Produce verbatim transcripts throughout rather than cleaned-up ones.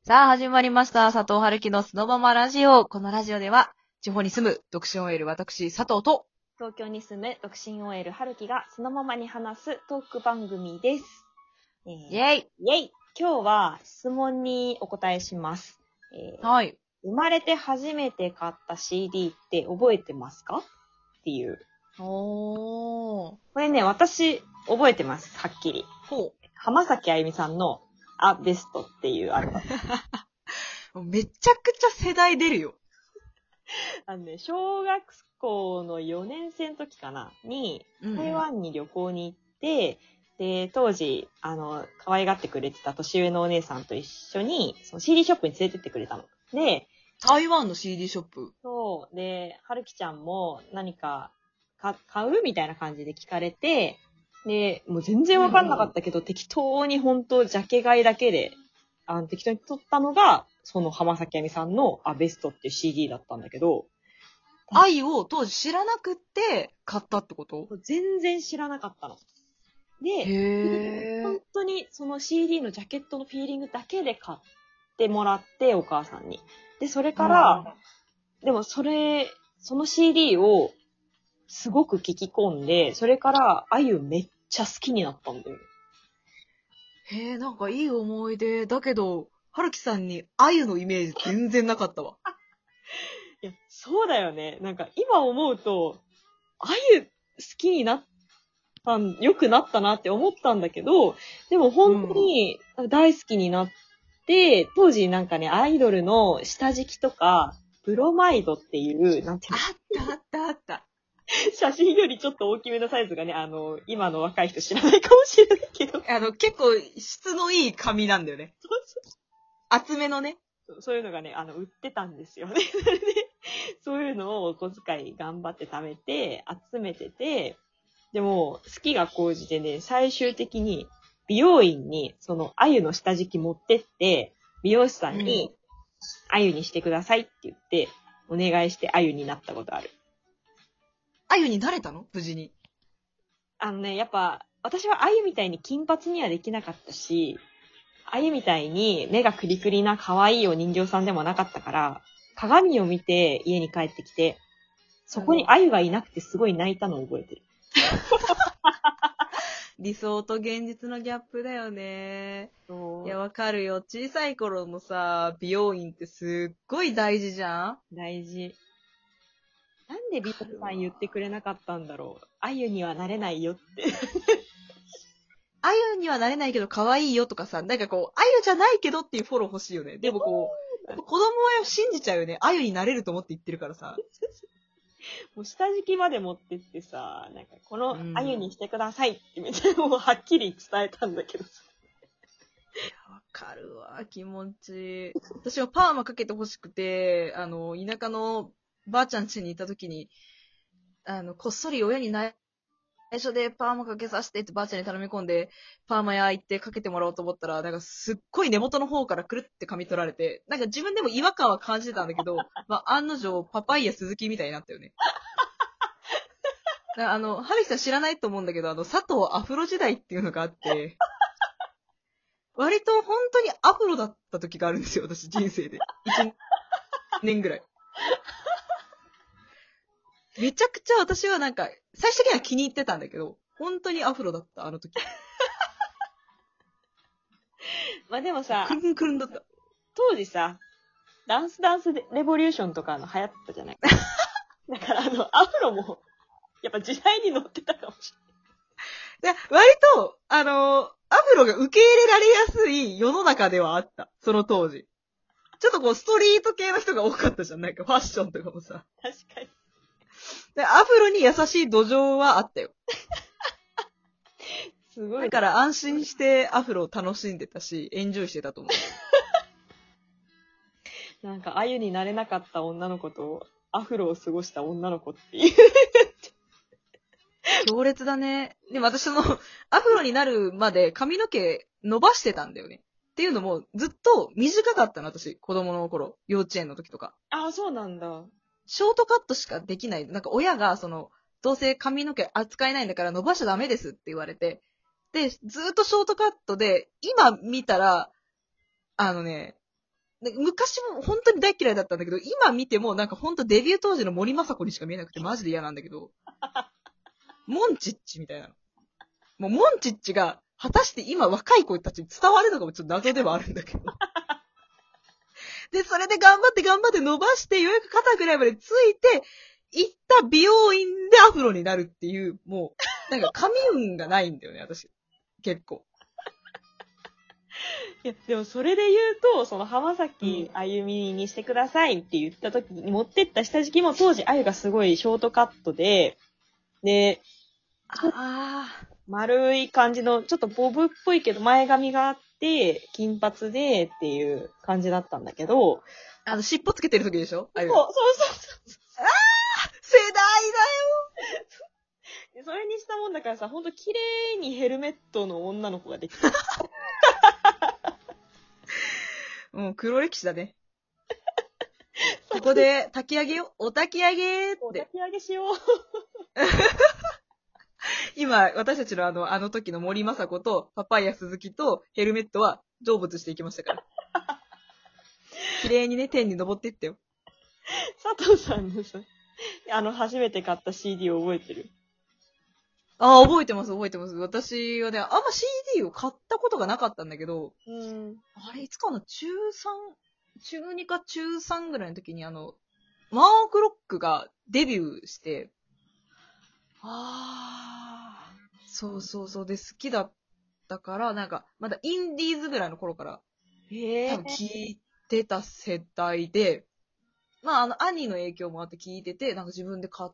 さあ、始まりました。佐藤春樹のそのままラジオ。このラジオでは、地方に住む独身 オーエル 私、佐藤と、 東京に住む独身 オーエル 春樹がそのままに話すトーク番組です。えー、 イェイイェイ今日は質問にお答えします。えー、 はい。 生まれて初めて買った シーディー って覚えてますかっていう。 おー。 これね、私覚えてます。はっきり。 ほ浜崎あゆみさんのアベストっていうアルバム。 う。めちゃくちゃ世代出るよ。 あのね、小学校のよねん生の時かなに、台湾に旅行に行って、うんうん、で、当時、あの、可愛がってくれてた年上のお姉さんと一緒に、その シーディー ショップに連れてってくれたの。で、 台湾の シーディー ショップ。 そう。で、はるきちゃんも何かか買うみたいな感じで聞かれて、で、もう全然わかんなかったけど、うん、適当に本当ジャケ買いだけで、あの、適当に撮ったのが、その浜崎あゆみさんのアベストっていう シーディー だったんだけど、 愛を当時知らなくって買ったってこと？ 全然知らなかったの。で、 へー。 本当にその シーディー のジャケットのフィーリングだけで買ってもらって、お母さんに。で、それから、うん、でもそれ、その シーディー をすごく聞き込んで、それからあゆめっちゃ好きになったんだよ。 へー、なんかいい思い出。だけど、はるきさんにあゆのイメージ全然なかったわ。 いや、そうだよね。なんか今思うと、あゆ好きになったん、良くなったなって思ったんだけど、でも本当に大好きになって、うん、当時なんかね、アイドルの下敷きとか、ブロマイドっていう、なんていうのあったあったあった。 写真よりちょっと大きめのサイズがね、あの、今の若い人知らないかもしれないけど。 あの、結構質のいい紙なんだよね。そうそう。厚めのね。 そういうのがね、あの、売ってたんですよね。そういうのをお小遣い頑張って貯めて、集めてて、でも、好きが高じてね、最終的に美容院に、その、あゆの下敷き持ってって、美容師さんに、あゆにしてくださいって言って、お願いしてあゆになったことある。 あゆになれたの？無事に。 あのね、やっぱ、私はあゆみたいに金髪にはできなかったし、あゆみたいに目がクリクリな可愛いお人形さんでもなかったから、鏡を見て家に帰ってきて、そこにあゆがいなくてすごい泣いたのを覚えてる。 理想と現実のギャップだよね。いや、わかるよ。小さい頃のさ、美容院ってすっごい大事じゃん？ 大事。なんで美容師さん言ってくれなかったんだろう。あゆにはなれないよって。 あゆにはなれないけど可愛いよとかさ、なんかこう、あゆじゃないけどっていうフォロー欲しいよね。でもこう、子供は信じちゃうよね。あゆになれると思って言ってるからさ。 もう下敷きまで持ってってさ、なんかこのあゆにしてくださいってめっちゃもうはっきり伝えたんだけどさ。 いや、わかるわ、気持ち。私はパーマかけてほしくて、あの、田舎のばあちゃん家にいた時に、あの、こっそり親に内緒でパーマかけさせてってばあちゃんに頼み込んで、パーマ屋行ってかけてもらおうと思ったら、なんかすっごい根元の方からくるって噛み取られて、なんか自分でも違和感は感じてたんだけど、まあ、案の定、パパイヤ鈴木みたいになったよね。あの、ハリさん知らないと思うんだけど、あの、佐藤アフロ時代っていうのがあって、割と本当にアフロだった時があるんですよ、私人生で。いちねんぐらい。めちゃくちゃ私はなんか、最終的には気に入ってたんだけど、本当にアフロだった、あの時。 まあでもさ、 くるんくるんだった。 当時さ、ダンスダンスレボリューションとかの流行ったじゃないだからあの、アフロも、やっぱ時代に乗ってたかもしれない。で、割と、あの、アフロが受け入れられやすい世の中ではあった。その当時。ちょっとこう、ストリート系の人が多かったじゃん。なんかファッションとかもさ。 確かに。 で、アフロに優しい土壌はあったよ。 すごい。 だから安心してアフロを楽しんでたし、エンジョイしてたと思う。なんか、あゆになれなかった女の子と、アフロを過ごした女の子っていう。 強烈だね。でも私その、アフロになるまで髪の毛伸ばしてたんだよね。っていうのも、ずっと短かったの、私。子供の頃。幼稚園の時とか。 ああ、そうなんだ。 ショートカットしかできない。なんか親が、その、どうせ髪の毛扱えないんだから伸ばしちゃダメですって言われて。で、ずっとショートカットで、今見たら、あのね、 で昔も本当に大嫌いだったんだけど、今見てもなんか本当デビュー当時の森昌子にしか見えなくてマジで嫌なんだけど、モンチッチみたいなの。もうモンチッチが果たして今若い子たちに伝わるのかもちょっと謎ではあるんだけど。で、それで頑張って頑張って伸ばして、ようやく肩ぐらいまでついて、行った美容院でアフロになるっていう、もう、なんか髪運がないんだよね、私。結構。 いや、でもそれで言うと、その浜崎あゆみにしてくださいって言った時に持ってった下敷きも当時あゆがすごいショートカットで、で、 ああ。 丸い感じの、ちょっとボブっぽいけど前髪があって、金髪でっていう感じだったんだけど、 あの、尻尾つけてる時でしょそう、 あゆそうそうそう。 ああ世代でそれにしたもんだからさ、ほんと綺麗にヘルメットの女の子ができた。 だよもう黒歴史だね。ここで炊き上げよ。お炊き上げって。 お炊き上げしよう。 今、私たちのあの、あの時の森昌子とパパイヤ鈴木とヘルメットは成仏していきましたから。綺麗にね、天に登っていったよ。 佐藤さんのさ、あの、初めて買った シーディー を覚えてる？ ああ、覚えてます、覚えてます。私はね、あんま シーディー を買ったことがなかったんだけど、 うん。 あれ、いつかな、中さん、中にか中さんぐらいの時にあの、ワンオクロックがデビューして、 ああ。 そうそうそう、で好きだったから、なんか、まだインディーズぐらいの頃から、 へえ。 多分聞いてた世代で、まあ、あの、兄の影響もあって聞いてて、なんか自分で買って、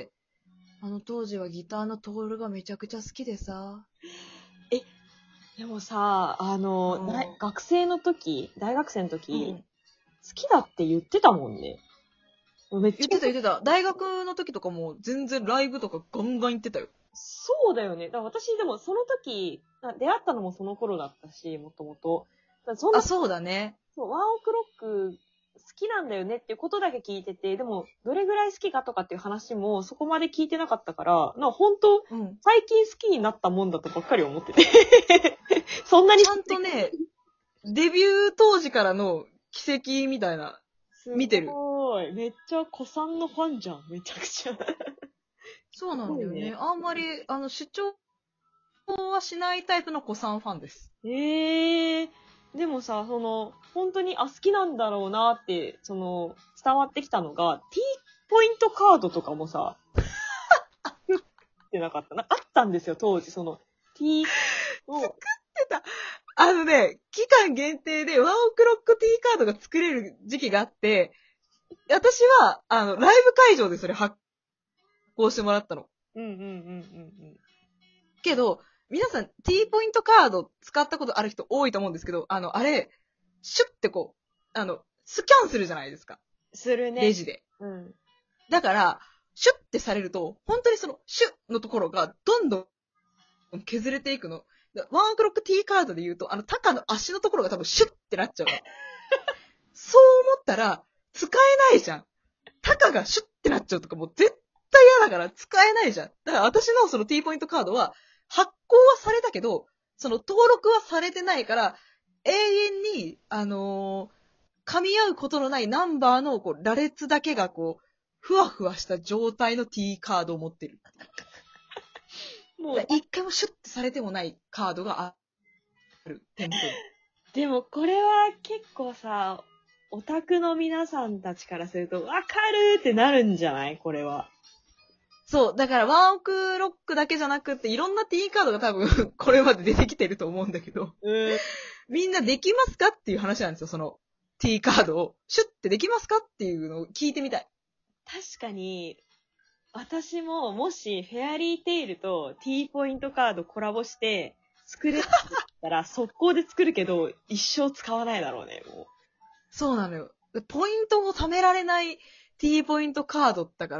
あの当時はギターのトールがめちゃくちゃ好きでさ。 え、でもさ、あの、 うん大学生の時、大学生の時、 うん、 好きだって言ってたもんね。めっちゃ言ってた言ってた。大学の時とかも全然ライブとかガンガン行ってたよ。 そうだよね。だから私でもその時、出会ったのもその頃だったし、もともと。そんなあ、そうだね。 そう、ワンオクロック好きなんだよねっていうことだけ聞いてて、でも、どれぐらい好きかとかっていう話もそこまで聞いてなかったから、なんか本当、 うん。 最近好きになったもんだとばっかり思ってて。そんなにちゃんとね、デビュー当時からの奇跡みたいな、見てる。 すごい。めっちゃ子さんのファンじゃん。めちゃくちゃ。 そうなんだよね。 すごいねあんまり、あの、主張はしないタイプの子さんファンです。 ええー。でもさ、その、本当に、あ、好きなんだろうなって、その、伝わってきたのが、T ポイントカードとかもさ、作ってなかった。なあったんですよ、当時、その、T を。 作ってた。あのね、期間限定でワンオクロック T カードが作れる時期があって、私は、あの、ライブ会場でそれ発行してもらったの。 うんうんうんうんうん。 けど、皆さん T ポイントカード使ったことある人多いと思うんですけど、あの、あれ、シュッてこう、あの、スキャンするじゃないですか。 するね。 レジで。 うん。 だから、シュッてされると、本当にその、シュッのところがどんどん削れていくの。ワンオクロック T カードで言うと、あの、タカの足のところが多分シュッてなっちゃうの。そう思ったら、使えないじゃん。タカがシュッてなっちゃうとかもう絶対嫌だから使えないじゃん。だから私のその T ポイントカードは、発行はされたけど、その登録はされてないから、永遠に、あのー、噛み合うことのないナンバーのこう羅列だけがこう、ふわふわした状態の T カードを持ってる。もう一回もシュッてされてもないカードがある。店舗に。 でもこれは結構さ、オタクの皆さんたちからすると、わかるってなるんじゃないこれは。 そう。だからワンオクロックだけじゃなくって、いろんな T カードが多分これまで出てきてると思うんだけど、 うん。 みんなできますかっていう話なんですよ。その T カードを。シュッてできますかっていうのを聞いてみたい。 確かに、私ももしフェアリーテイルと T ポイントカードコラボして作れたら速攻で作るけど一生使わないだろうね、もう。 そうなのよ。ポイントを貯められない T ポイントカードだから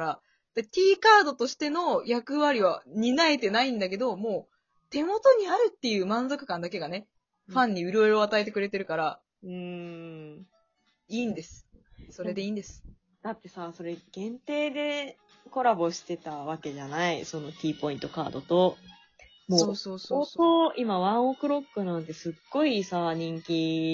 、T カードとしての役割は担えてないんだけど、もう手元にあるっていう満足感だけがね、ファンに潤いを与えてくれてるから、 うーん。 いいんです。それでいいんです。 だってさ、それ限定でコラボしてたわけじゃないその T ポイントカードと。もう、 そうそうそうそう。 相当今ワンオクロックなんてすっごいさ、人気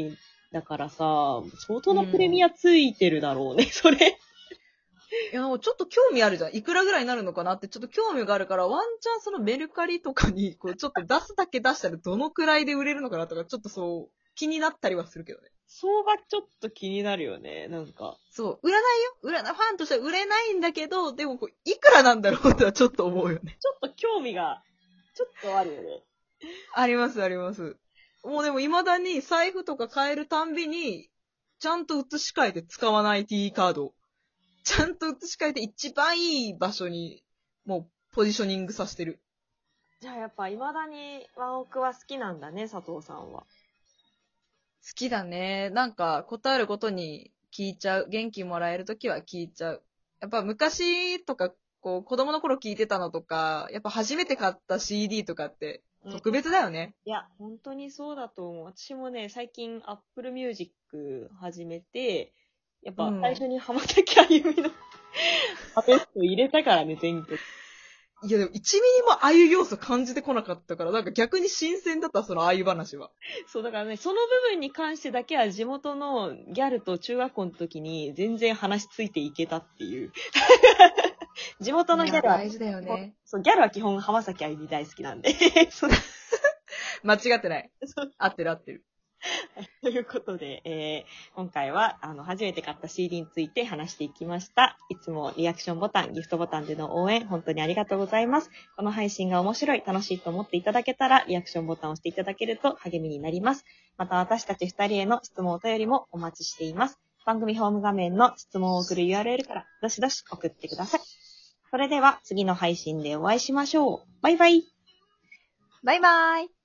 だからさ、相当なプレミアついてるだろうね、それ。 いや、ちょっと興味あるじゃん。いくらぐらいになるのかなってちょっと興味があるから、ワンチャンそのメルカリとかに、こう、ちょっと出すだけ出したらどのくらいで売れるのかなとか、ちょっとそう、気になったりはするけどね。 相場ちょっと気になるよね、なんか。 そう、売らないよ。売らない、ファンとしては売れないんだけど、でもこう、いくらなんだろうってはちょっと思うよね。 ちょっと興味が、ちょっとあるよね。 あります、あります。もうでも未だに財布とか変えるたんびに、ちゃんと写し替えて使わない T カード。ちゃんと写し替えて一番いい場所に、もうポジショニングさせてる。 じゃあやっぱ未だにワンオクは好きなんだね、佐藤さんは。 好きだね。なんか、答えることに聞いちゃう。元気もらえるときは聞いちゃう。やっぱ昔とか、こう、子供の頃聞いてたのとか、やっぱ初めて買った シーディー とかって特別だよね。 いや、本当にそうだと思う。私もね、最近 Apple Music 始めて、やっぱ最初に浜崎あゆみのアペスト入れたからね、全曲。 いやでもいちミリもあゆ要素感じてこなかったから、なんか逆に新鮮だった、そのあゆ話は。 そう、だからね、その部分に関してだけは地元のギャルと中学校の時に全然話ついていけたっていう。地元のギャルは、 大事だよね。 そう、ギャルは基本浜崎あゆみ大好きなんで。 間違ってない。合ってる合ってる。 ということで、えー、今回は、あの、初めて買った シーディー について話していきました。いつもリアクションボタン、ギフトボタンでの応援、本当にありがとうございます。この配信が面白い、楽しいと思っていただけたら、リアクションボタンを押していただけると励みになります。また私たち二人への質問お便りもお待ちしています。番組ホーム画面の質問を送る ユーアールエル から、どしどし送ってください。それでは、次の配信でお会いしましょう。バイバイ。 バイバイ。